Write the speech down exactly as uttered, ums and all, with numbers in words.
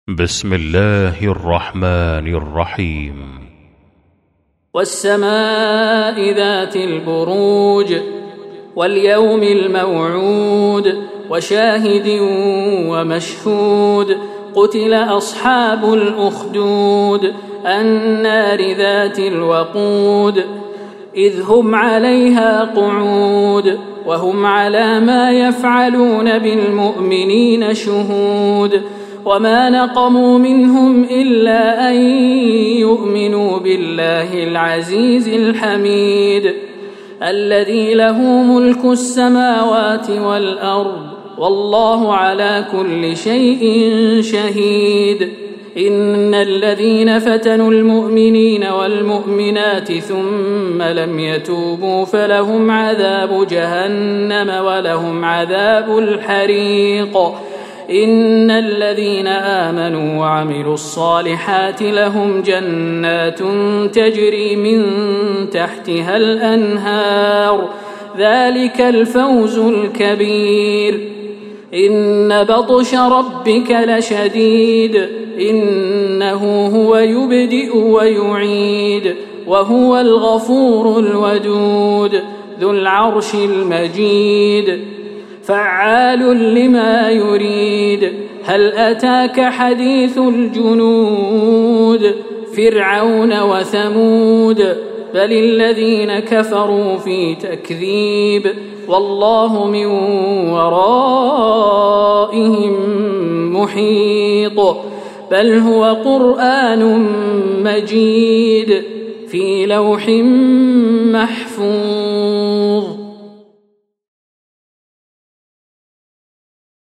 بسم الله الرحمن الرحيم. والسماء ذات البروج واليوم الموعود وشاهد ومشهود قتل أصحاب الأخدود النار ذات الوقود إذ هم عليها قعود وهم على ما يفعلون بالمؤمنين شهود وما نقموا منهم إلا أن يؤمنوا بالله العزيز الحميد الذي له ملك السماوات والأرض والله على كل شيء شهيد. إن الذين فتنوا المؤمنين والمؤمنات ثم لم يتوبوا فلهم عذاب جهنم ولهم عذاب الحريق. إن الذين آمنوا وعملوا الصالحات لهم جنات تجري من تحتها الأنهار ذلك الفوز الكبير. إن بطش ربك لشديد إنه هو يبدئ ويعيد وهو الغفور الودود ذو العرش المجيد فعال لما يريد. هل أتاك حديث الجنود فرعون وثمود بل الذين كفروا في تكذيب والله من ورائهم محيط. بل هو قرآن مجيد في لوح محفوظ.